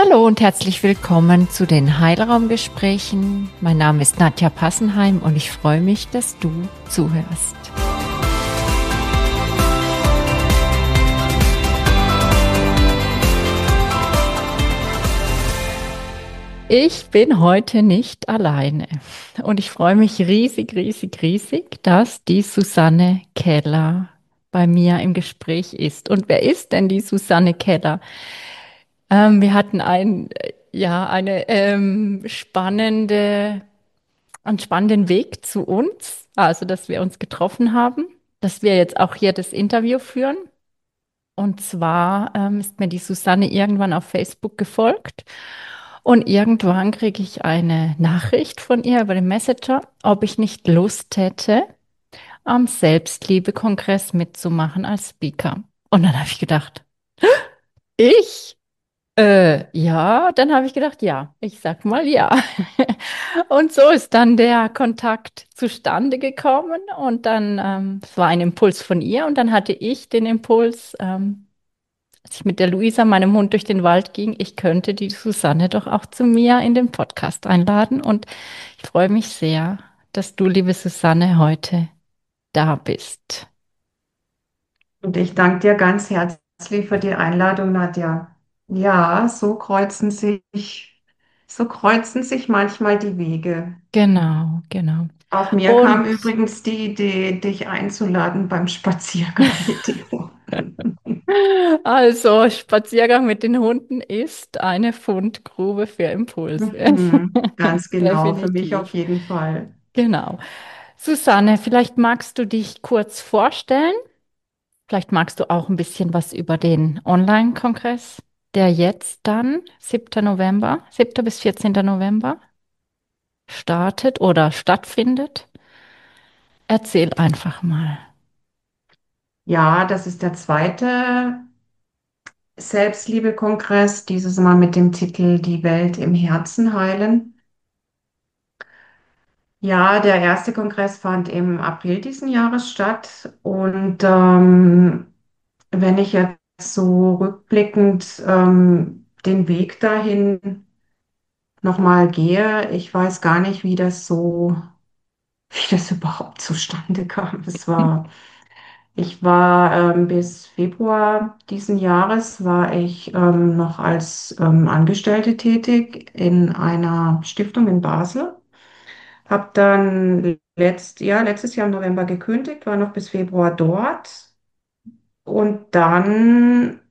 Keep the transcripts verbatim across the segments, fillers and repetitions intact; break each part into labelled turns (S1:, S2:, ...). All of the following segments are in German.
S1: Hallo und herzlich willkommen zu den Heilraumgesprächen. Mein Name ist Nadja Passenheim und ich freue mich, dass du zuhörst. Ich bin heute nicht alleine und ich freue mich riesig, riesig, riesig, dass die Susanne Keller bei mir im Gespräch ist. Und wer ist denn die Susanne Keller? Ähm, wir hatten ein, äh, ja, eine ähm, spannende einen spannenden Weg zu uns, also dass wir uns getroffen haben, dass wir jetzt auch hier das Interview führen. Und zwar ähm, ist mir die Susanne irgendwann auf Facebook gefolgt und irgendwann kriege ich eine Nachricht von ihr über den Messenger, ob ich nicht Lust hätte, am Selbstliebe-Kongress mitzumachen als Speaker. Und dann habe ich gedacht, ich? Äh, ja, dann habe ich gedacht, ja, ich sag mal ja. Und so ist dann der Kontakt zustande gekommen und dann, ähm, es war ein Impuls von ihr und dann hatte ich den Impuls, ähm, als ich mit der Luisa, meinem Hund, durch den Wald ging, ich könnte die Susanne doch auch zu mir in den Podcast einladen und ich freue mich sehr, dass du, liebe Susanne, heute da bist.
S2: Und ich danke dir ganz herzlich für die Einladung, Nadja. Ja, so kreuzen sich, so kreuzen sich manchmal die Wege.
S1: Genau, genau.
S2: Auch mir kam
S1: Und
S2: übrigens die Idee, dich einzuladen beim Spaziergang mit dir.
S1: also, Spaziergang mit den Hunden ist eine Fundgrube für Impulse.
S2: Mhm, ganz genau, für mich auf
S1: Definitiv.
S2: jeden Fall.
S1: Genau. Susanne, vielleicht magst du dich kurz vorstellen. Vielleicht magst du auch ein bisschen was über den Online-Kongress, der jetzt dann siebter November, siebter bis vierzehnter November startet oder stattfindet. Erzähl einfach mal.
S2: Ja, das ist der zweite Selbstliebe-Kongress, dieses Mal mit dem Titel Die Welt im Herzen heilen. Ja, der erste Kongress fand im April diesen Jahres statt und ähm, wenn ich jetzt so rückblickend ähm, den Weg dahin nochmal gehe, ich weiß gar nicht, wie das so, wie das überhaupt zustande kam. Es war, ich war ähm, bis Februar diesen Jahres war ich ähm, noch als ähm, Angestellte tätig in einer Stiftung in Basel. Habe dann letzt, ja, letztes Jahr im November gekündigt, war noch bis Februar dort. Und dann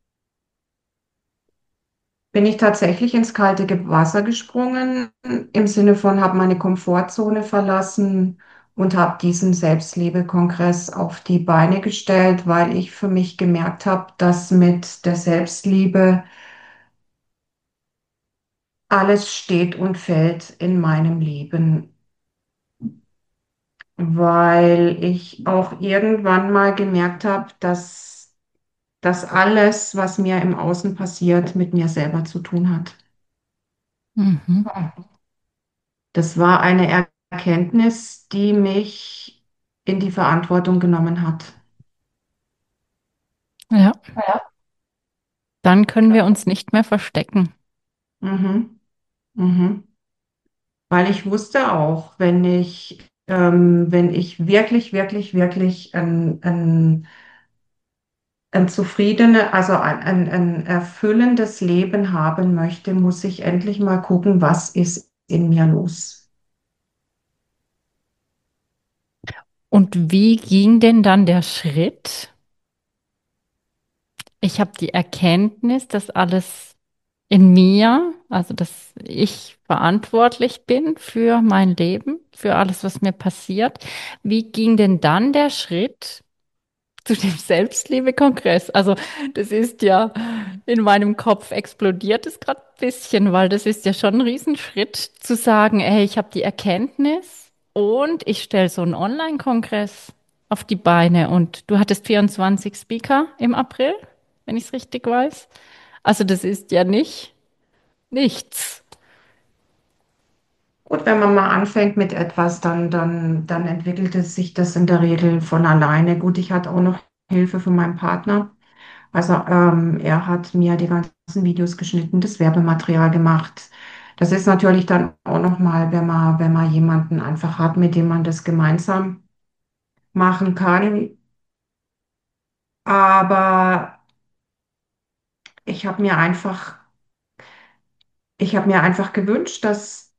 S2: bin ich tatsächlich ins kalte Ge- Wasser gesprungen, im Sinne von habe meine Komfortzone verlassen und habe diesen Selbstliebe-Kongress auf die Beine gestellt, weil ich für mich gemerkt habe, dass mit der Selbstliebe alles steht und fällt in meinem Leben, weil ich auch irgendwann mal gemerkt habe, dass dass alles, was mir im Außen passiert, mit mir selber zu tun hat.
S1: Mhm.
S2: Das war eine Er- Erkenntnis, die mich in die Verantwortung genommen hat.
S1: Ja,
S2: Ja.
S1: dann können wir uns nicht mehr verstecken.
S2: Mhm. Mhm. Weil ich wusste auch, wenn ich, ähm, wenn ich wirklich, wirklich, wirklich ein, ein, ein zufriedene, also ein, ein, ein erfüllendes Leben haben möchte, muss ich endlich mal gucken, was ist in mir los.
S1: Und wie ging denn dann der Schritt? Ich habe die Erkenntnis, dass alles in mir, also dass ich verantwortlich bin für mein Leben, für alles, was mir passiert. Wie ging denn dann der Schritt zu dem Selbstliebe-Kongress? Also das ist ja in meinem Kopf explodiert es gerade ein bisschen, weil das ist ja schon ein Riesenschritt zu sagen, ey, ich habe die Erkenntnis und ich stelle so einen Online-Kongress auf die Beine und du hattest vierundzwanzig Speaker im April, wenn ich es richtig weiß. Also das ist ja nicht nichts.
S2: Gut, wenn man mal anfängt mit etwas, dann, dann, dann entwickelt es sich das in der Regel von alleine. Gut, ich hatte auch noch Hilfe von meinem Partner, Also ähm, er hat mir die ganzen Videos geschnitten, das Werbematerial gemacht. Das ist natürlich dann auch nochmal, wenn man, wenn man jemanden einfach hat, mit dem man das gemeinsam machen kann. Aber ich habe mir einfach, ich habe mir einfach gewünscht, dass,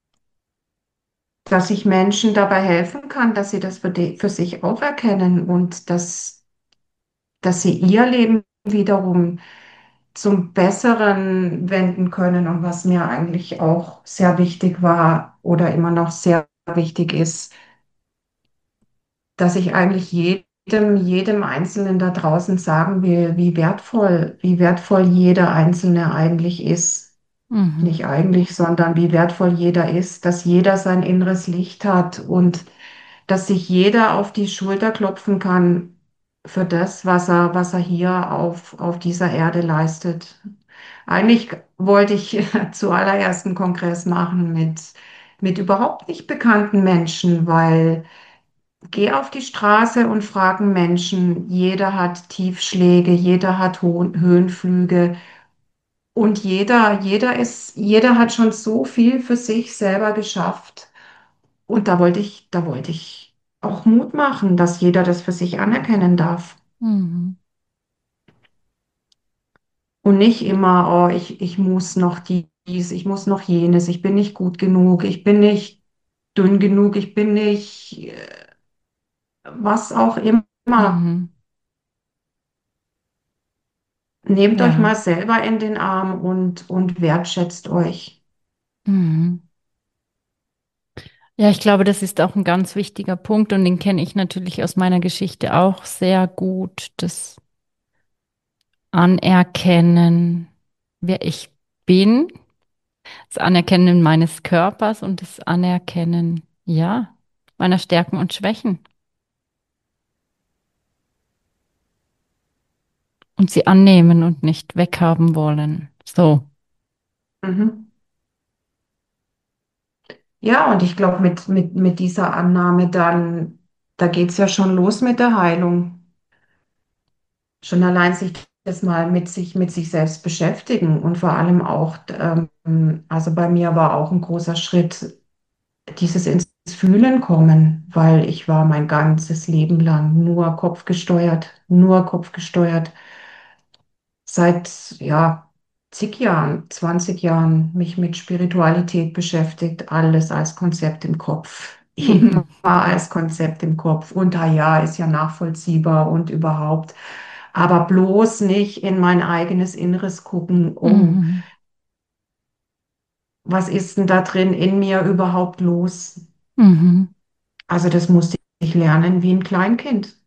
S2: dass ich Menschen dabei helfen kann, dass sie das für, die, für sich auch erkennen und dass, dass sie ihr Leben wiederum zum Besseren wenden können. Und was mir eigentlich auch sehr wichtig war oder immer noch sehr wichtig ist, dass ich eigentlich jedem, jedem Einzelnen da draußen sagen will, wie wertvoll, wie wertvoll jeder Einzelne eigentlich ist.
S1: Mhm.
S2: Nicht eigentlich, sondern wie wertvoll jeder ist, dass jeder sein inneres Licht hat und dass sich jeder auf die Schulter klopfen kann für das, was er, was er hier auf, auf dieser Erde leistet. Eigentlich wollte ich zuallererst einen Kongress machen mit, mit überhaupt nicht bekannten Menschen, weil geh auf die Straße und fragen Menschen. Jeder hat Tiefschläge, jeder hat Ho Höhenflüge und jeder, jeder ist, jeder hat schon so viel für sich selber geschafft. Und da wollte ich, da wollte ich auch Mut machen, dass jeder das für sich anerkennen darf.
S1: Mhm.
S2: Und nicht immer, oh, ich, ich muss noch dies, ich muss noch jenes, ich bin nicht gut genug, ich bin nicht dünn genug, ich bin nicht, äh, was auch immer.
S1: Mhm.
S2: Nehmt euch
S1: Ja.
S2: mal selber in den Arm und, und wertschätzt euch.
S1: Mhm. Ja, ich glaube, das ist auch ein ganz wichtiger Punkt und den kenne ich natürlich aus meiner Geschichte auch sehr gut. Das Anerkennen, wer ich bin, das Anerkennen meines Körpers und das Anerkennen, ja, meiner Stärken und Schwächen und sie annehmen und nicht weghaben wollen. So.
S2: Mhm. Ja, und ich glaube, mit, mit, mit dieser Annahme dann, da geht es ja schon los mit der Heilung. Schon allein sich das mal mit sich, mit sich selbst beschäftigen und vor allem auch, ähm, also bei mir war auch ein großer Schritt dieses ins Fühlen kommen, weil ich war mein ganzes Leben lang nur kopfgesteuert, nur kopfgesteuert. Seit, ja, zig Jahren, zwanzig Jahren mich mit Spiritualität beschäftigt, alles als Konzept im Kopf. Immer
S1: Mhm.
S2: als Konzept im Kopf. Und ah ja, ist ja nachvollziehbar und überhaupt. Aber bloß nicht in mein eigenes Inneres gucken, oh,
S1: Mhm.
S2: was ist denn da drin in mir überhaupt los?
S1: Mhm.
S2: Also das musste ich lernen wie ein Kleinkind.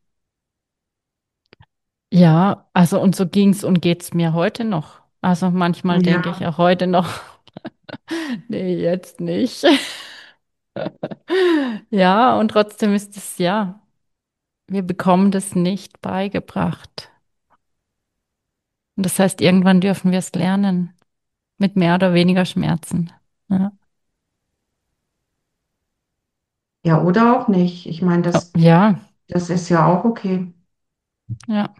S1: Ja, also und so ging's und geht's mir heute noch. Also manchmal denke ich
S2: Ja,
S1: auch heute noch, nee, jetzt nicht. Ja, und trotzdem ist es ja, wir bekommen das nicht beigebracht. Und das heißt, irgendwann dürfen wir es lernen, mit mehr oder weniger Schmerzen. Ja,
S2: ja, oder auch nicht. Ich meine,
S1: oh,
S2: das,
S1: ja,
S2: das ist ja auch okay.
S1: ja,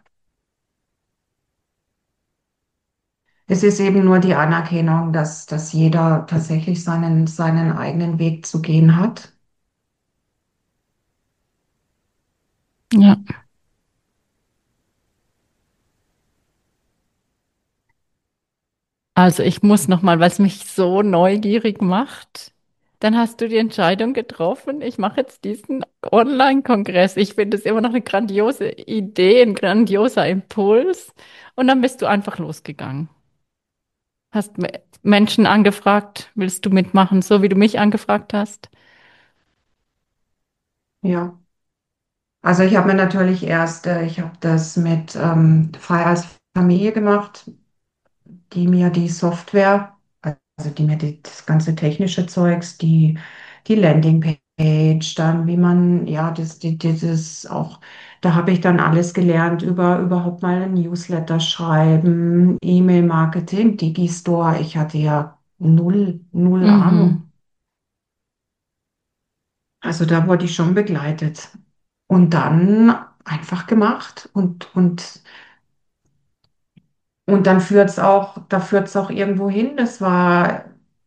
S2: Es ist eben nur die Anerkennung, dass, dass jeder tatsächlich seinen, seinen eigenen Weg zu gehen hat.
S1: ja. Also ich muss noch mal, weil es mich so neugierig macht. Dann hast du die Entscheidung getroffen, ich mache jetzt diesen Online-Kongress. Ich finde es immer noch eine grandiose Idee, ein grandioser Impuls. Und dann bist du einfach losgegangen. Hast Me- Menschen angefragt, willst du mitmachen, so wie du mich angefragt hast?
S2: Ja. Also ich habe mir natürlich erst, äh, ich habe das mit ähm, Frei als Familie gemacht, die mir die Software, also die mir die, das ganze technische Zeugs, die, die Landingpage, dann wie man, ja, das, die, dieses auch, da habe ich dann alles gelernt über überhaupt mal ein Newsletter schreiben, E-Mail-Marketing, Digistore. Ich hatte ja null, null
S1: Mhm,
S2: Ahnung. Also da wurde ich schon begleitet. Und dann einfach gemacht und, und Und dann führt es auch, da führt es auch irgendwo hin. Das war,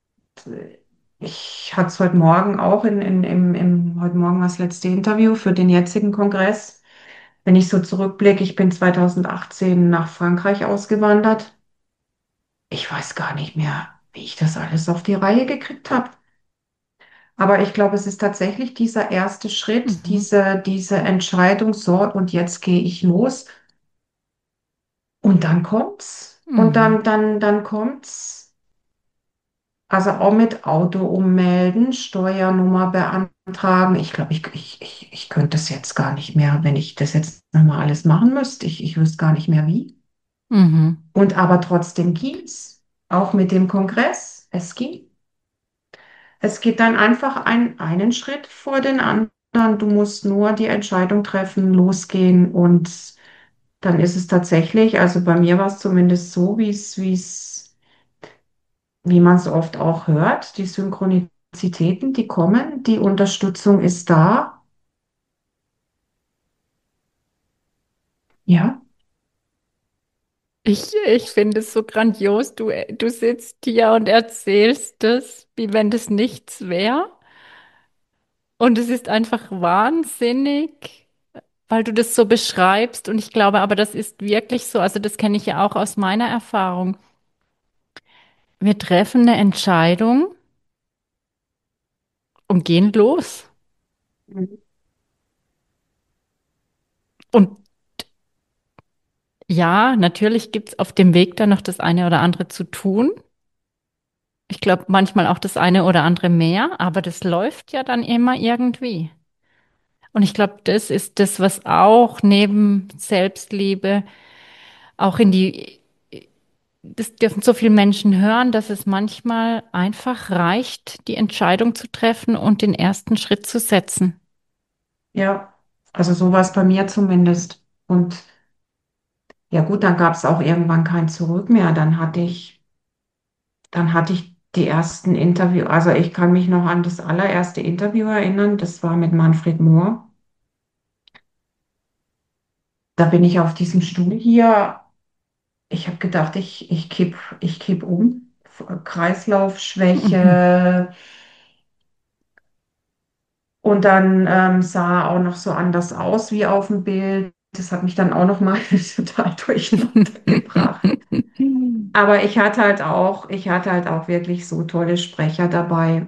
S2: ich hatte es heute Morgen auch in, in, im, im, heute Morgen das letzte Interview für den jetzigen Kongress. Wenn ich so zurückblicke, ich bin zwanzig achtzehn nach Frankreich ausgewandert. Ich weiß gar nicht mehr, wie ich das alles auf die Reihe gekriegt habe. Aber ich glaube, es ist tatsächlich dieser erste Schritt,
S1: Mhm.
S2: diese, diese Entscheidung, so, und jetzt gehe ich los. Und dann kommt's. Und
S1: Mhm.
S2: dann, dann, dann kommt's. Also auch mit Auto ummelden, Steuernummer beantragen. Ich glaube, ich, ich, ich, ich könnte das jetzt gar nicht mehr, wenn ich das jetzt nochmal alles machen müsste. Ich, ich wüsste gar nicht mehr wie.
S1: Mhm.
S2: Und aber trotzdem ging's. Auch mit dem Kongress. Es ging. Es geht dann einfach ein, einen Schritt vor den anderen. Du musst nur die Entscheidung treffen, losgehen und dann ist es tatsächlich, also bei mir war es zumindest so, wie es, wie es, wie man es oft auch hört, die Synchronizitäten, die kommen, die Unterstützung ist da. Ja,
S1: Ich, ich finde es so grandios. Du, du sitzt hier und erzählst es, wie wenn das nichts wäre. Und es ist einfach wahnsinnig, weil du das so beschreibst. Und ich glaube aber, das ist wirklich so. Also das kenne ich ja auch aus meiner Erfahrung. Wir treffen eine Entscheidung und gehen los.
S2: mhm.
S1: Und ja, natürlich gibt es auf dem Weg dann noch das eine oder andere zu tun. Ich glaube, manchmal auch das eine oder andere mehr, aber das läuft ja dann immer irgendwie. Und ich glaube, das ist das, was auch neben Selbstliebe auch in die, das dürfen so viele Menschen hören, dass es manchmal einfach reicht, die Entscheidung zu treffen und den ersten Schritt zu setzen.
S2: Ja, also so war es bei mir zumindest. Und ja gut, dann gab es auch irgendwann kein Zurück mehr. Dann hatte ich Dann hatte ich die ersten Interview, also ich kann mich noch an das allererste Interview erinnern, das war mit Manfred Mohr. Da bin ich auf diesem Stuhl hier. Ich habe gedacht, ich, ich kipp, ich kipp um. F-
S1: Mhm.
S2: Kreislaufschwäche. Und dann ähm, sah er auch noch so anders aus wie auf dem Bild. Das hat mich dann auch noch mal total durcheinander gebracht. Aber ich hatte halt auch, ich hatte halt auch wirklich so tolle Sprecher dabei.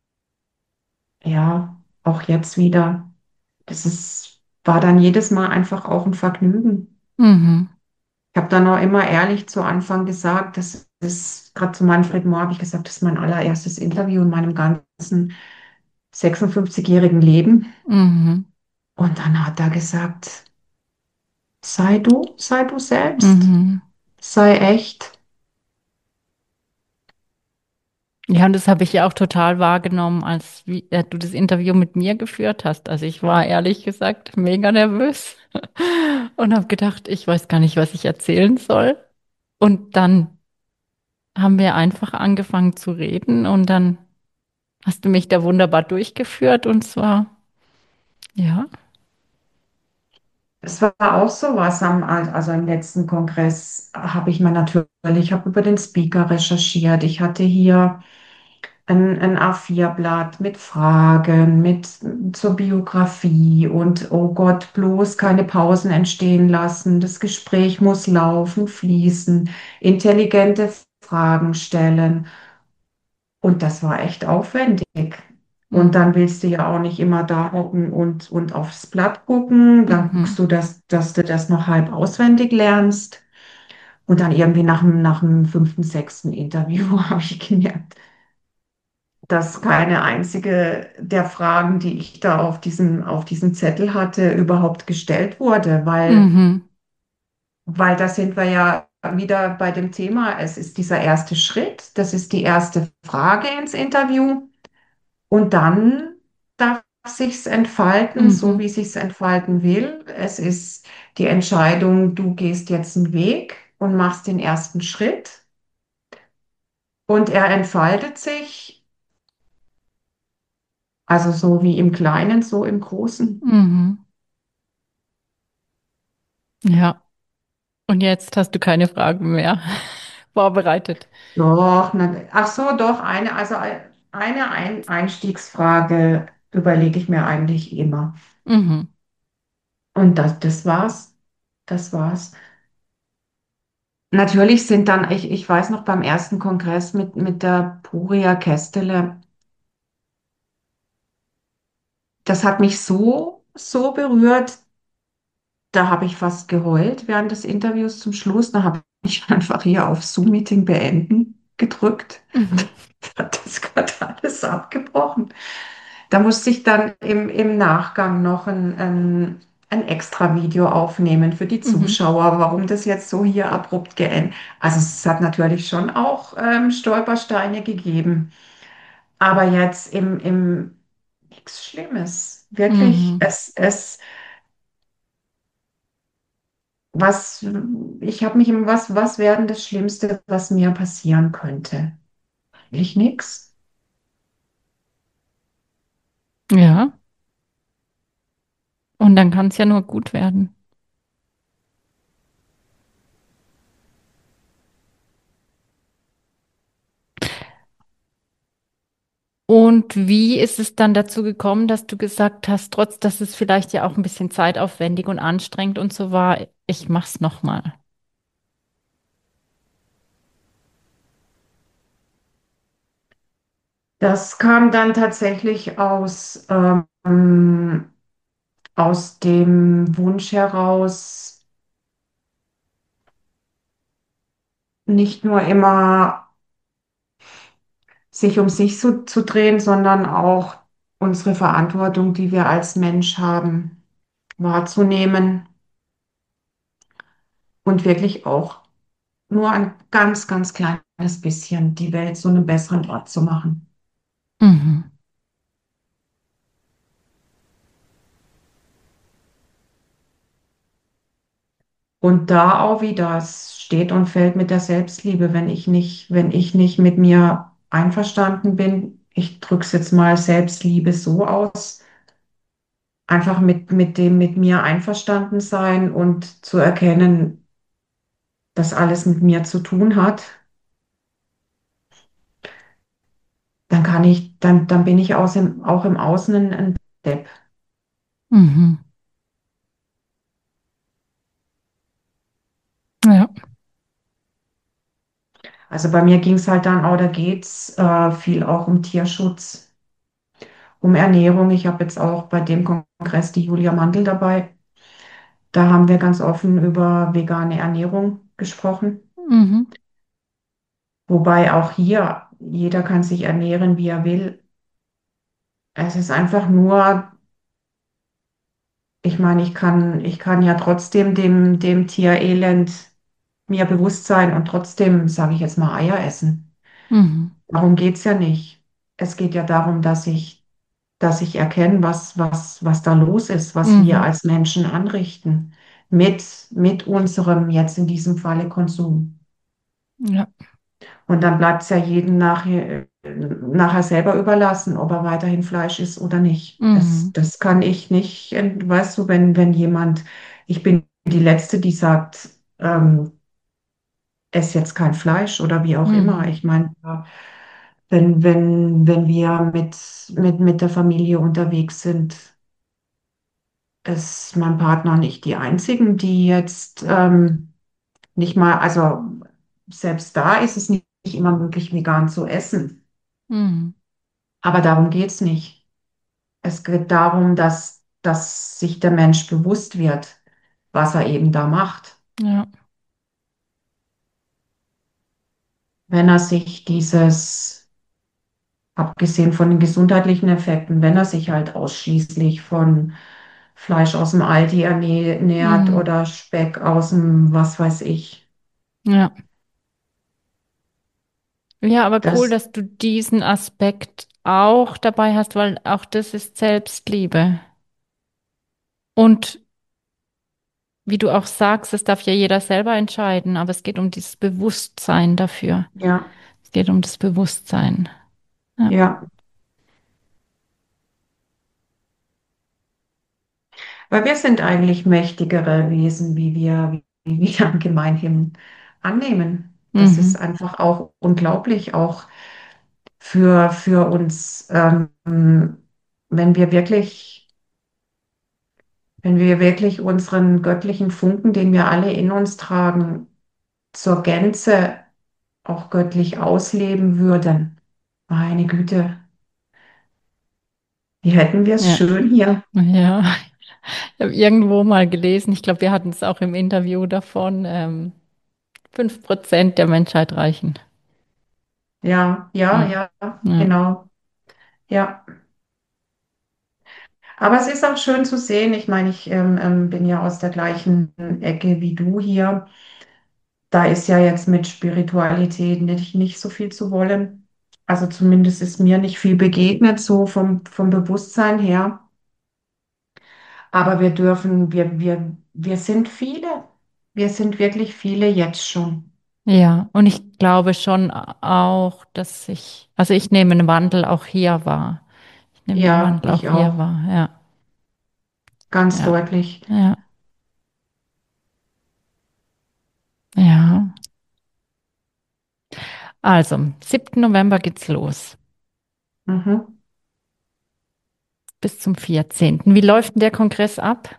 S2: Ja, auch jetzt wieder. Das ist, war dann jedes Mal einfach auch ein Vergnügen.
S1: Mhm.
S2: Ich habe dann auch immer ehrlich zu Anfang gesagt, das ist, gerade zu Manfred Mohr habe ich gesagt, das ist mein allererstes Interview in meinem ganzen sechsundfünfzigjährigen Leben.
S1: Mhm.
S2: Und dann hat er gesagt, sei du, sei du selbst,
S1: Mhm.
S2: sei echt.
S1: Ja, und das habe ich ja auch total wahrgenommen, als wie, äh, du das Interview mit mir geführt hast. Also ich war ehrlich gesagt mega nervös und habe gedacht, ich weiß gar nicht, was ich erzählen soll. Und dann haben wir einfach angefangen zu reden und dann hast du mich da wunderbar durchgeführt und zwar, ja.
S2: Es war auch so was am, also im letzten Kongress habe ich mir natürlich, ich habe über den Speaker recherchiert. Ich hatte hier ein, ein A vier Blatt mit Fragen, mit zur Biografie und oh Gott, bloß keine Pausen entstehen lassen. Das Gespräch muss laufen, fließen, intelligente Fragen stellen. Und das war echt aufwendig. Und
S1: Mhm.
S2: dann willst du ja auch nicht immer da hocken und, und aufs Blatt gucken. Dann
S1: Mhm.
S2: guckst du, dass, dass du das noch halb auswendig lernst. Und dann irgendwie nach dem, nach dem fünften, sechsten Interview habe ich gemerkt, dass keine einzige der Fragen, die ich da auf diesem, auf diesem Zettel hatte, überhaupt gestellt wurde, weil,
S1: Mhm.
S2: weil da sind wir ja wieder bei dem Thema, es ist dieser erste Schritt, das ist die erste Frage ins Interview und dann darf sich's entfalten, so
S1: Mhm.
S2: wie sich's entfalten will. Es ist die Entscheidung, du gehst jetzt einen Weg und machst den ersten Schritt und er entfaltet sich, also so wie im Kleinen, so im Großen.
S1: Mhm. Ja. Und jetzt hast du keine Fragen mehr vorbereitet.
S2: Doch, na, ach so, doch, eine, also ein- eine ein Einstiegsfrage überlege ich mir eigentlich immer.
S1: Mhm.
S2: Und das, das war's. Das war's. Natürlich sind dann, ich, ich weiß noch beim ersten Kongress mit, mit der Puria Kestele, das hat mich so, so berührt, da habe ich fast geheult während des Interviews zum Schluss. Da habe ich einfach hier auf Zoom-Meeting beenden gedrückt.
S1: Mhm.
S2: Hat das gerade alles abgebrochen. Da musste ich dann im, im Nachgang noch ein, ein, ein extra Video aufnehmen für die
S1: Mhm.
S2: Zuschauer, warum das jetzt so hier abrupt geendet. Also es hat natürlich schon auch ähm, Stolpersteine gegeben, aber jetzt im, im nichts Schlimmes. Wirklich,
S1: Mhm.
S2: es, es, was, ich habe mich im, was, was wäre denn das Schlimmste, was mir passieren könnte? Eigentlich nichts.
S1: Ja, und dann kann es ja nur gut werden. Und wie ist es dann dazu gekommen, dass du gesagt hast, trotz dass es vielleicht ja auch ein bisschen zeitaufwendig und anstrengend und so war, ich mach's nochmal.
S2: Das kam dann tatsächlich aus, ähm, aus dem Wunsch heraus, nicht nur immer sich um sich so, zu drehen, sondern auch unsere Verantwortung, die wir als Mensch haben, wahrzunehmen und wirklich auch nur ein ganz, ganz kleines bisschen die Welt zu einem besseren Ort zu machen.
S1: Mhm.
S2: Und da auch wieder, es steht und fällt mit der Selbstliebe, wenn ich nicht, wenn ich nicht mit mir einverstanden bin. Ich drücke es jetzt mal Selbstliebe so aus, einfach mit, mit dem mit mir einverstanden sein und zu erkennen, dass alles mit mir zu tun hat, dann kann ich, dann, dann bin ich aus im, auch im Außen ein, ein Depp.
S1: Mhm. Ja.
S2: Also bei mir ging es halt dann auch, da geht es äh, viel auch um Tierschutz, um Ernährung. Ich habe jetzt auch bei dem Kongress die Julia Mandl dabei. Da haben wir ganz offen über vegane Ernährung gesprochen.
S1: Mhm.
S2: Wobei auch hier jeder kann sich ernähren, wie er will. Es ist einfach nur, ich meine, ich kann, ich kann ja trotzdem dem, dem Tierelend mir bewusst sein und trotzdem, sage ich jetzt mal, Eier essen.
S1: Mhm.
S2: Darum geht es ja nicht. Es geht ja darum, dass ich, dass ich erkenne, was, was, was da los ist, was wir
S1: Mhm.
S2: als Menschen anrichten mit, mit unserem, jetzt in diesem Falle, Konsum.
S1: Ja.
S2: Und dann bleibt es ja jedem nachher, nachher selber überlassen, ob er weiterhin Fleisch isst oder nicht. Das,
S1: Mhm.
S2: das kann ich nicht, ent- weißt du, wenn, wenn jemand, ich bin die Letzte, die sagt, ähm, ess jetzt kein Fleisch oder wie auch immer.
S1: Mhm.
S2: Ich meine, wenn, wenn, wenn wir mit, mit, mit der Familie unterwegs sind, ist mein Partner und ich die einzigen, die jetzt ähm, nicht mal, also selbst da ist es nicht immer möglich, vegan zu essen.
S1: Mhm.
S2: Aber darum geht es nicht. Es geht darum, dass, dass sich der Mensch bewusst wird, was er eben da macht.
S1: Ja.
S2: Wenn er sich dieses, abgesehen von den gesundheitlichen Effekten, wenn er sich halt ausschließlich von Fleisch aus dem Aldi ernährt
S1: Mhm.
S2: oder Speck aus dem, was weiß ich,
S1: Ja. Ja, aber cool,
S2: das,
S1: dass du diesen Aspekt auch dabei hast, weil auch das ist Selbstliebe. Und wie du auch sagst, das darf ja jeder selber entscheiden, aber es geht um dieses Bewusstsein dafür.
S2: ja,
S1: Es geht um das Bewusstsein. Ja.
S2: ja. Weil wir sind eigentlich mächtigere Wesen, wie wir wieder am Gemeinhimmel annehmen. Das ist
S1: Mhm.
S2: einfach auch unglaublich, auch für, für uns, ähm, wenn wir wirklich, wenn wir wirklich unseren göttlichen Funken, den wir alle in uns tragen, zur Gänze auch göttlich ausleben würden. Meine Güte, wie hätten wir es
S1: Ja,
S2: schön hier.
S1: ja. Ich habe irgendwo mal gelesen, ich glaube, wir hatten es auch im Interview davon, ähm, fünf Prozent der Menschheit reichen.
S2: Ja, ja,
S1: Ja,
S2: ja,
S1: ja,
S2: genau. Ja. Aber es ist auch schön zu sehen. Ich meine, ich ähm, ähm, bin ja aus der gleichen Ecke wie du hier. Da ist ja jetzt mit Spiritualität nicht, nicht so viel zu wollen. Also zumindest ist mir nicht viel begegnet, so vom, vom Bewusstsein her. Aber wir dürfen, wir, wir, wir sind viele. Wir sind wirklich viele jetzt schon.
S1: ja. Und ich glaube schon auch, dass ich, also ich nehme den Wandel auch hier wahr. Ich nehme den
S2: Ja,
S1: Wandel auch
S2: ich
S1: hier
S2: auch.
S1: wahr. Ja,
S2: Ganz
S1: ja,
S2: deutlich.
S1: ja, ja. Also, siebten November geht's los.
S2: Mhm.
S1: Bis zum vierzehnten. Wie läuft denn der Kongress ab?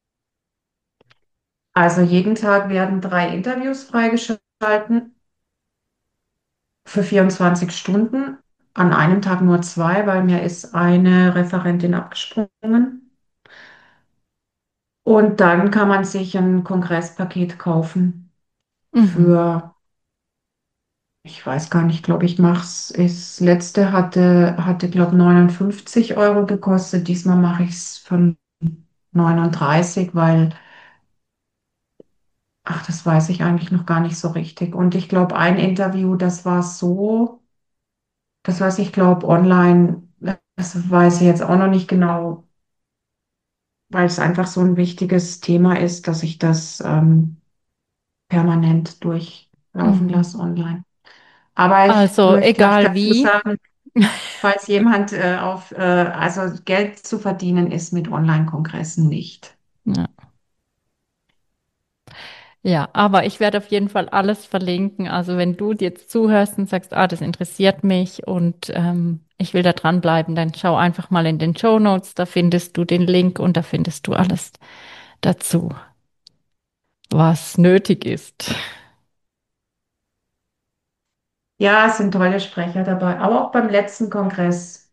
S2: Also jeden Tag werden drei Interviews freigeschalten für vierundzwanzig Stunden. An einem Tag nur zwei, weil mir ist eine Referentin abgesprungen. Und dann kann man sich ein Kongresspaket kaufen
S1: Mhm.
S2: für, ich weiß gar nicht, glaube ich, mach's. Das letzte hatte, hatte glaube neunundfünfzig Euro gekostet. Diesmal mache ich es für neununddreißig, weil, ach, das weiß ich eigentlich noch gar nicht so richtig. Und ich glaube, ein Interview, das war so, das weiß ich, glaube, online, das weiß ich jetzt auch noch nicht genau, weil es einfach so ein wichtiges Thema ist, dass ich das ähm, permanent durchlaufen
S1: Mhm.
S2: lasse online. Aber ich
S1: Also,
S2: möchte gleich
S1: egal
S2: dazu
S1: wie.
S2: sagen, falls jemand äh, auf, äh, also Geld zu verdienen ist mit Online-Kongressen nicht.
S1: Ja. Ja, aber ich werde auf jeden Fall alles verlinken. Also wenn du jetzt zuhörst und sagst, ah, das interessiert mich und ähm, ich will da dranbleiben, dann schau einfach mal in den Show Notes, da findest du den Link und da findest du alles dazu, was nötig ist.
S2: Ja, es sind tolle Sprecher dabei, aber auch beim letzten Kongress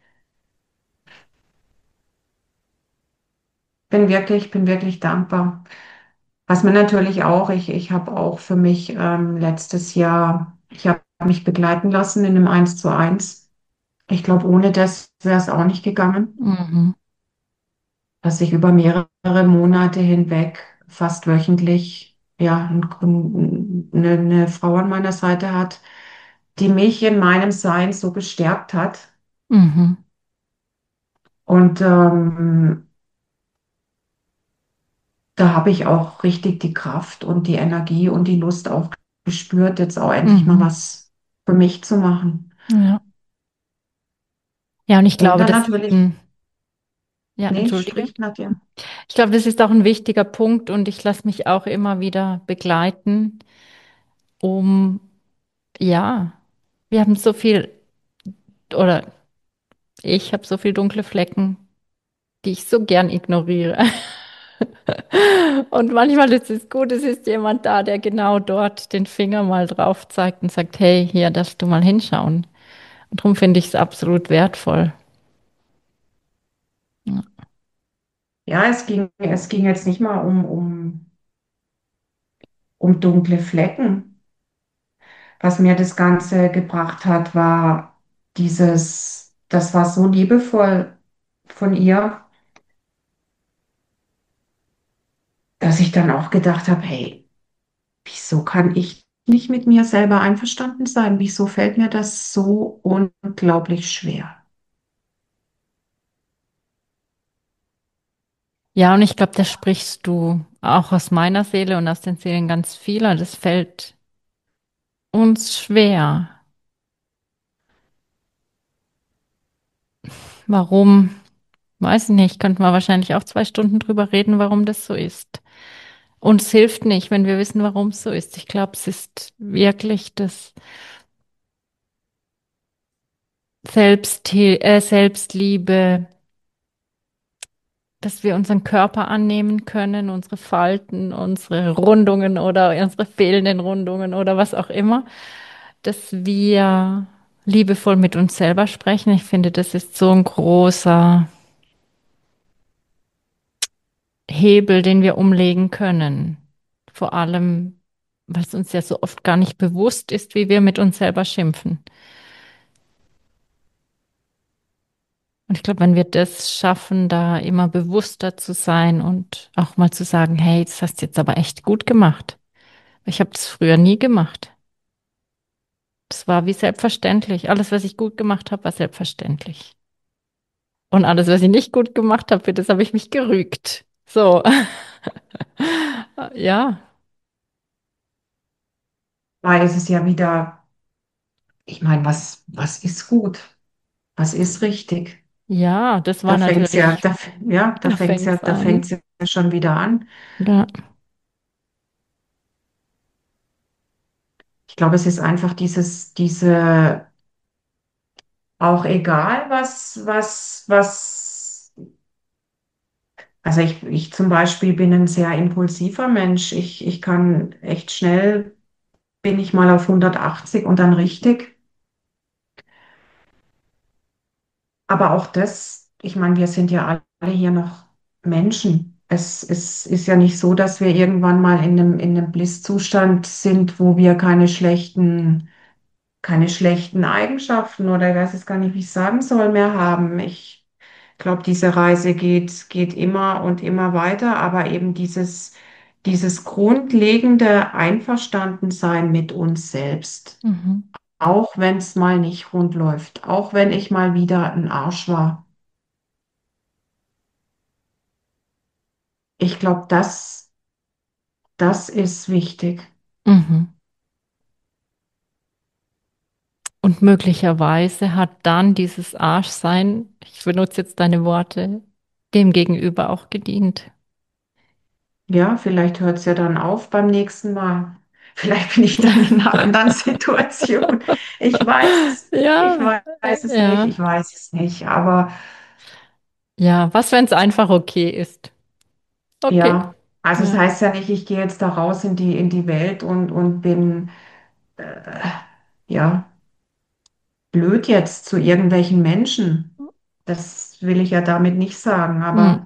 S2: bin wirklich, bin wirklich dankbar. Was mir natürlich auch, ich, ich habe auch für mich ähm, letztes Jahr, ich habe mich begleiten lassen in einem Eins zu eins. Ich glaube, ohne das wäre es auch nicht gegangen,
S1: Mhm.
S2: dass ich über mehrere Monate hinweg fast wöchentlich ja, ein- ein- eine, eine Frau an meiner Seite hat, die mich in meinem Sein so bestärkt hat.
S1: Mhm.
S2: Und ähm, da habe ich auch richtig die Kraft und die Energie und die Lust auch gespürt, jetzt auch endlich mal
S1: Mhm.
S2: was für mich zu machen.
S1: Ja. Ja, und ich
S2: Und
S1: glaube,
S2: dann
S1: das ist
S2: natürlich,
S1: ein, ja,
S2: nee,
S1: entschuldige.
S2: sprich Nadja.
S1: Ich glaube, das ist auch ein wichtiger Punkt und ich lasse mich auch immer wieder begleiten, um, ja, wir haben so viel, oder ich habe so viel dunkle Flecken, die ich so gern ignoriere. Und manchmal ist es gut, es ist jemand da, der genau dort den Finger mal drauf zeigt und sagt, hey, hier darfst du mal hinschauen. Und darum finde ich es absolut wertvoll. Ja.
S2: Ja, es ging, es ging jetzt nicht mal um, um, um dunkle Flecken. Was mir das Ganze gebracht hat, war dieses, das war so liebevoll von ihr, dass ich dann auch gedacht habe, hey, wieso kann ich nicht mit mir selber einverstanden sein? Wieso fällt mir das so unglaublich schwer?
S1: Ja, und ich glaube, das sprichst du auch aus meiner Seele und aus den Seelen ganz vieler. Das fällt uns schwer. Warum? Weiß ich nicht. Könnten wir wahrscheinlich auch zwei Stunden drüber reden, warum das so ist. uns hilft nicht, wenn wir wissen, warum es so ist. Ich glaube, es ist wirklich das Selbst, äh, Selbstliebe, dass wir unseren Körper annehmen können, unsere Falten, unsere Rundungen oder unsere fehlenden Rundungen oder was auch immer, dass wir liebevoll mit uns selber sprechen. Ich finde, das ist so ein großer Hebel, den wir umlegen können. Vor allem, weil es uns ja so oft gar nicht bewusst ist, wie wir mit uns selber schimpfen. Und ich glaube, wenn wir das schaffen, da immer bewusster zu sein und auch mal zu sagen, hey, das hast du jetzt aber echt gut gemacht. Ich habe das früher nie gemacht. Das war wie selbstverständlich. Alles, was ich gut gemacht habe, war selbstverständlich. Und alles, was ich nicht gut gemacht habe, für das habe ich mich gerügt. So, ja,
S2: Da ist es ja wieder, ich meine, was, was ist gut? Was ist richtig?
S1: ja, das war
S2: Da fängt es ja,
S1: natürlich,
S2: da, ja, da
S1: da
S2: fängt's ja,
S1: fängt's
S2: da fängt's
S1: an.
S2: ja schon wieder an.
S1: Ja,
S2: Ich glaube, es ist einfach dieses, diese, auch egal, was, was, was, also ich, ich zum Beispiel bin ein sehr impulsiver Mensch. Ich, ich kann echt schnell, bin ich mal auf hundertachtzig und dann richtig. Aber auch das, ich meine, wir sind ja alle hier noch Menschen. Es, es ist ja nicht so, dass wir irgendwann mal in einem, in einem Blisszustand sind, wo wir keine schlechten, keine schlechten Eigenschaften oder ich weiß jetzt gar nicht, wie ich sagen soll, mehr haben. Ich glaube, diese Reise geht, geht immer und immer weiter, aber eben dieses, dieses grundlegende Einverstandensein mit uns selbst,
S1: mhm,
S2: auch wenn es mal nicht rund läuft, auch wenn ich mal wieder ein Arsch war. Ich glaube, das, das ist wichtig.
S1: mhm. Und möglicherweise hat dann dieses Arschsein, ich benutze jetzt deine Worte, dem Gegenüber auch gedient.
S2: Ja, vielleicht hört es ja dann auf beim nächsten Mal. Vielleicht bin ich dann in einer anderen Situation. Ich weiß es, ich
S1: Ja,
S2: weiß es nicht,
S1: ja,
S2: ich weiß es nicht. Aber
S1: ja. Was, wenn es einfach okay ist? Okay.
S2: ja, also es
S1: Ja.
S2: heißt ja nicht, ich gehe jetzt da raus in die, in die Welt und, und bin, äh, ja, blöd jetzt zu irgendwelchen Menschen. Das will ich ja damit nicht sagen,
S1: Hm.
S2: aber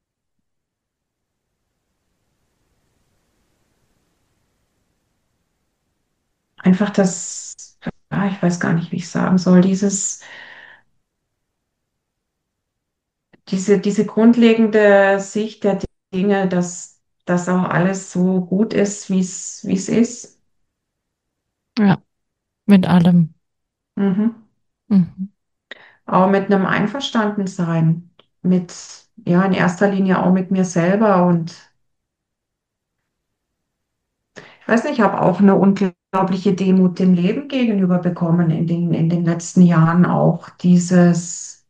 S2: einfach das, ah, ich weiß gar nicht, wie ich sagen soll, dieses, diese, diese grundlegende Sicht der Dinge, dass das auch alles so gut ist, wie es, wie es ist.
S1: Ja, mit allem.
S2: Mhm.
S1: Mhm.
S2: Auch mit einem Einverstandensein, mit, ja, in erster Linie auch mit mir selber. Und ich weiß nicht, ich habe auch eine unglaubliche Demut dem Leben gegenüber bekommen in den, in den letzten Jahren auch. Dieses,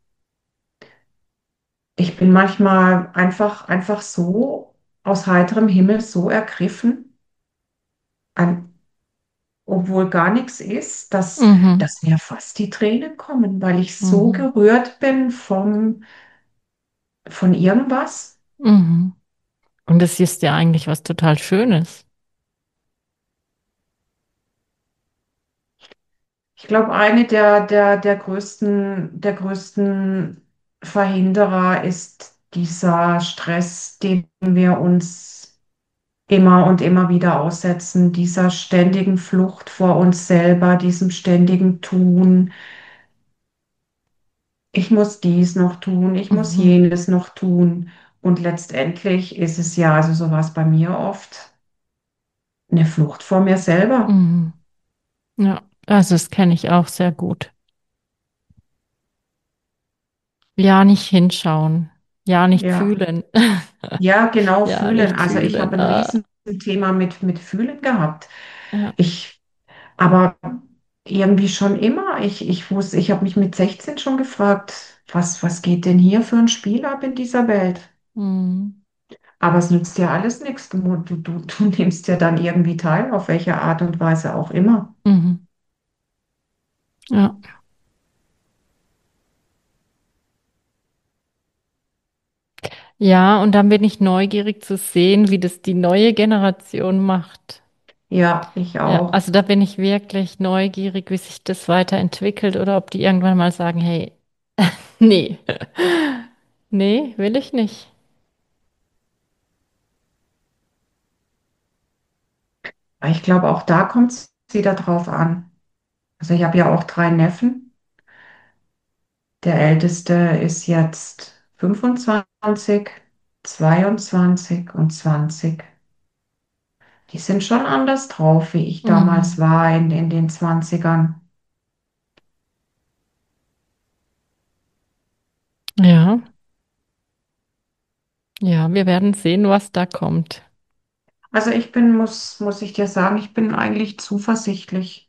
S2: ich bin manchmal einfach, einfach so aus heiterem Himmel so ergriffen, an, obwohl gar nichts ist, dass,
S1: Mhm.
S2: dass mir fast die Tränen kommen, weil ich so
S1: Mhm.
S2: gerührt bin vom, von irgendwas.
S1: Mhm. Und das ist ja eigentlich was total Schönes.
S2: Ich glaube, eine der, der, der größten, der größten Verhinderer ist dieser Stress, den wir uns immer und immer wieder aussetzen, dieser ständigen Flucht vor uns selber, diesem ständigen Tun. Ich muss dies noch tun, ich muss
S1: Mhm.
S2: jenes noch tun. Und letztendlich ist es ja, also so war es bei mir oft, eine Flucht vor mir selber.
S1: Mhm. Ja, also das kenne ich auch sehr gut. Ja, nicht hinschauen. Ja, nicht
S2: Ja,
S1: fühlen.
S2: ja, genau,
S1: Ja,
S2: fühlen.
S1: nicht
S2: Also ich habe
S1: fühlen.
S2: ein
S1: Ah,
S2: Riesenthema mit, mit Fühlen gehabt.
S1: ja.
S2: Ich, aber irgendwie schon immer. Ich, ich wusste, ich habe mich mit sechzehn schon gefragt, was, was geht denn hier für ein Spiel ab in dieser Welt?
S1: Mhm.
S2: Aber es nützt dir alles nichts. Du, du, du, du nimmst ja dann irgendwie teil, auf welche Art und Weise auch immer.
S1: Mhm. Ja. Ja, und dann bin ich neugierig zu sehen, wie das die neue Generation macht.
S2: Ja, ich
S1: Ja,
S2: auch.
S1: also da bin ich wirklich neugierig, wie sich das weiterentwickelt oder ob die irgendwann mal sagen, hey, nee, nee, will ich nicht.
S2: Ich glaube, auch da kommt es wieder drauf an. Also ich habe ja auch drei Neffen. Der älteste ist jetzt fünfundzwanzig, zweiundzwanzig und zwanzig. Die sind schon anders drauf, wie ich damals
S1: Mhm.
S2: war in, in den Zwanzigern.
S1: Ja, ja, wir werden sehen, was da kommt.
S2: Also ich bin, muss, muss ich dir sagen, ich bin eigentlich zuversichtlich,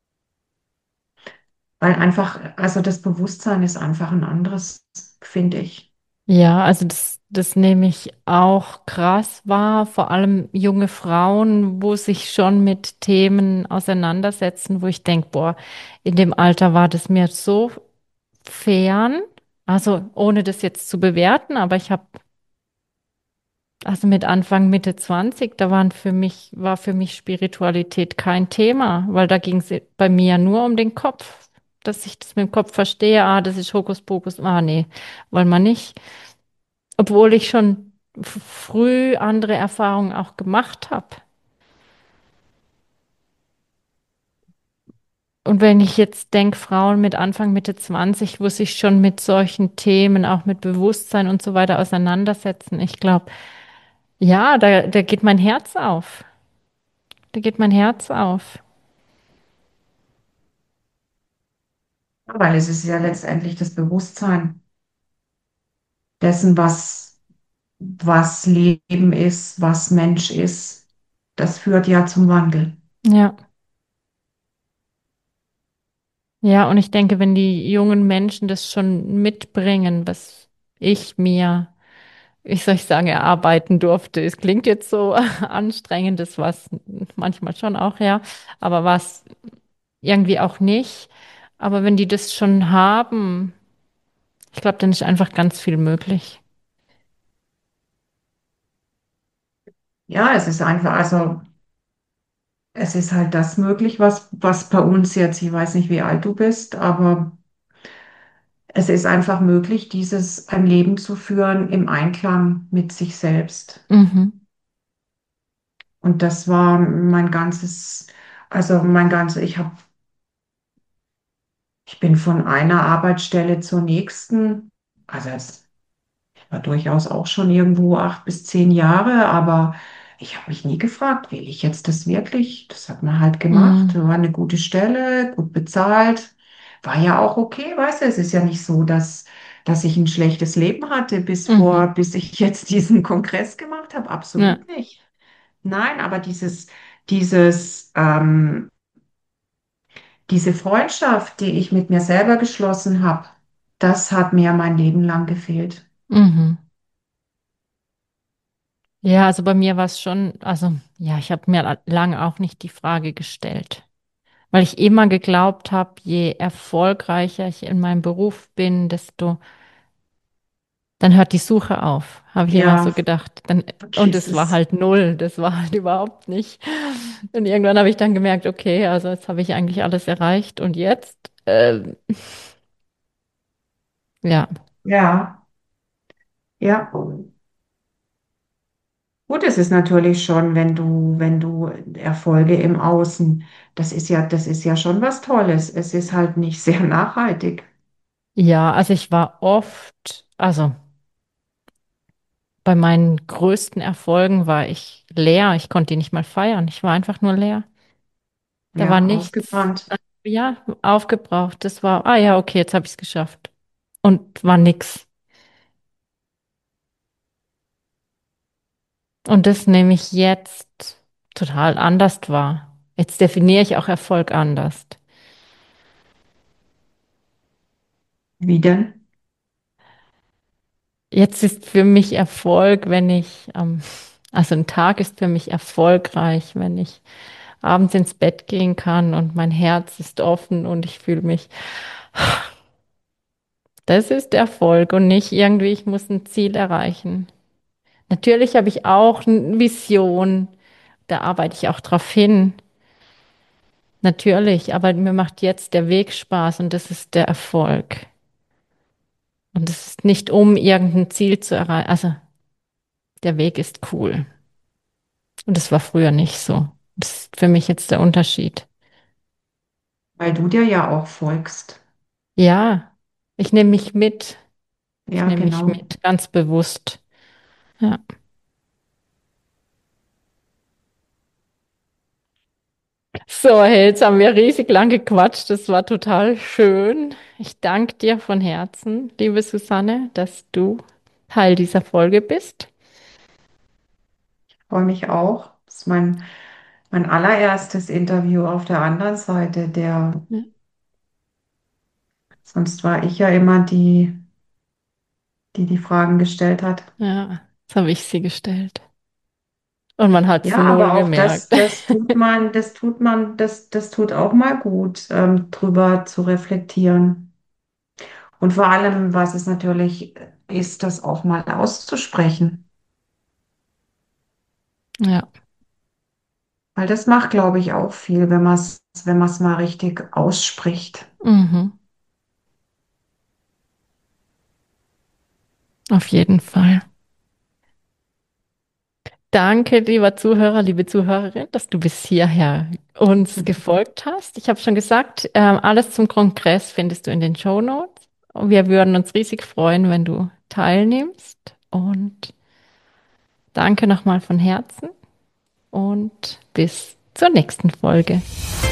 S2: weil einfach, also das Bewusstsein ist einfach ein anderes, finde ich.
S1: Ja, also das, das nehme ich auch krass wahr, vor allem junge Frauen, wo sich schon mit Themen auseinandersetzen, wo ich denke, boah, in dem Alter war das mir so fern. Also ohne das jetzt zu bewerten, aber ich habe, also mit Anfang, Mitte zwanzig, da waren für mich, war für mich Spiritualität kein Thema, weil da ging es bei mir ja nur um den Kopf, dass ich das mit dem Kopf verstehe, ah, das ist Hokuspokus, ah, nee, wollen wir nicht. Obwohl ich schon f- früh andere Erfahrungen auch gemacht habe. Und wenn ich jetzt denke, Frauen mit Anfang, Mitte zwanzig, wo sich schon mit solchen Themen, auch mit Bewusstsein und so weiter auseinandersetzen, ich glaube, ja, da, da geht mein Herz auf. Da geht mein Herz auf.
S2: Weil es ist ja letztendlich das Bewusstsein dessen, was, was Leben ist, was Mensch ist. Das führt ja zum Wandel.
S1: Ja, ja, und ich denke, wenn die jungen Menschen das schon mitbringen, was ich mir, wie soll ich sagen, erarbeiten durfte. Es klingt jetzt so anstrengend, das war es manchmal schon auch, ja, aber was irgendwie auch nicht. Aber wenn die das schon haben, ich glaube, dann ist einfach ganz viel möglich.
S2: Ja, es ist einfach, also es ist halt das möglich, was, was bei uns jetzt, ich weiß nicht, wie alt du bist, aber es ist einfach möglich, dieses ein Leben zu führen im Einklang mit sich selbst.
S1: Mhm.
S2: Und das war mein ganzes, also mein ganzes, ich habe, ich bin von einer Arbeitsstelle zur nächsten, also es war durchaus auch schon irgendwo acht bis zehn Jahre, aber ich habe mich nie gefragt, will ich jetzt das wirklich? Das hat man halt gemacht,
S1: Mhm.
S2: war eine gute Stelle, gut bezahlt, war ja auch okay, weißt du, es ist ja nicht so, dass, dass ich ein schlechtes Leben hatte bis vor,
S1: Mhm.
S2: bis ich jetzt diesen Kongress gemacht habe,
S1: Ja.
S2: absolut nicht. Nein, aber dieses, dieses, ähm, diese Freundschaft, die ich mit mir selber geschlossen habe, das hat mir mein Leben lang gefehlt.
S1: Mhm. Ja, also bei mir war es schon, also ja, ich habe mir la- lange auch nicht die Frage gestellt, weil ich immer geglaubt habe, je erfolgreicher ich in meinem Beruf bin, desto, dann hört die Suche auf, habe ich immer so
S2: Ja,
S1: gedacht. Dann, und
S2: vergiss
S1: es war
S2: es.
S1: halt null, das war halt überhaupt nicht. Und irgendwann habe ich dann gemerkt, okay, also jetzt habe ich eigentlich alles erreicht und jetzt, ähm, ja,
S2: Ja, ja. Gut, es ist natürlich schon, wenn du, wenn du Erfolge im Außen, das ist ja, das ist ja schon was Tolles. Es ist halt nicht sehr nachhaltig.
S1: ja, also ich war oft, also bei meinen größten Erfolgen war ich leer. Ich konnte die nicht mal feiern. Ich war einfach nur leer. Da war
S2: Ja,
S1: nichts,
S2: ausgebrannt.
S1: ja, aufgebraucht. Das war, ah ja, okay, jetzt habe ich es geschafft. Und war nix. Und das nehme ich jetzt total anders wahr. Jetzt definiere ich auch Erfolg anders.
S2: Wie denn?
S1: jetzt ist für mich Erfolg, wenn ich, ähm, also ein Tag ist für mich erfolgreich, wenn ich abends ins Bett gehen kann und mein Herz ist offen und ich fühle mich, das ist Erfolg und nicht irgendwie, ich muss ein Ziel erreichen. Natürlich habe ich auch eine Vision, da arbeite ich auch drauf hin. Natürlich, aber mir macht jetzt der Weg Spaß und das ist der Erfolg. Und es ist nicht um irgendein Ziel zu erreichen. Also der Weg ist cool. Und das war früher nicht so. Das ist für mich jetzt der Unterschied.
S2: Weil du dir ja auch folgst.
S1: Ja, ich nehme mich mit. Ich
S2: Ja,
S1: nehme mich
S2: genau.
S1: mit, ganz bewusst. Ja. So, hey, jetzt haben wir riesig lang gequatscht. Das war total schön. Ich danke dir von Herzen, liebe Susanne, dass du Teil dieser Folge bist.
S2: Freue mich auch. Das ist mein, mein allererstes Interview auf der anderen Seite. Der,
S1: Ja,
S2: sonst war ich ja immer die, die die Fragen gestellt hat.
S1: ja, jetzt habe ich sie gestellt. Und man hat es
S2: Ja,
S1: null
S2: aber auch
S1: gemerkt.
S2: das, das tut man, das tut man, das, das tut auch mal gut, ähm, drüber zu reflektieren. Und vor allem, was es natürlich ist, das auch mal auszusprechen.
S1: Ja,
S2: Weil das macht, glaube ich, auch viel, wenn man es, wenn man es mal richtig ausspricht.
S1: mhm. Auf jeden Fall. Danke, lieber Zuhörer, liebe Zuhörerin, dass du bis hierher uns gefolgt hast. Ich habe schon gesagt, ähm, alles zum Kongress findest du in den Show Notes. Und wir würden uns riesig freuen, wenn du teilnimmst. Und danke nochmal von Herzen und bis zur nächsten Folge.